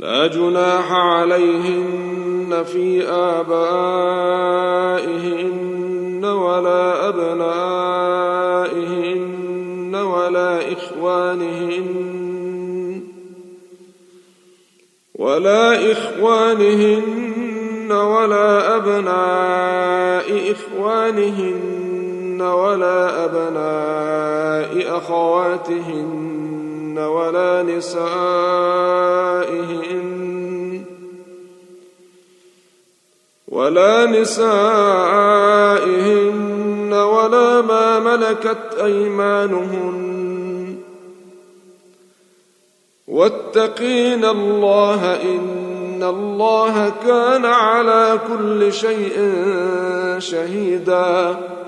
لا جناح عليهن في آبائهن ولا أبنائهن ولا إخوانهن ولا أبناء إخوانهن ولا أبناء أخواتهن ولا نسائهن ولا ما ملكت أيمانهن واتقين الله إن الله كان على كل شيء شهيدا.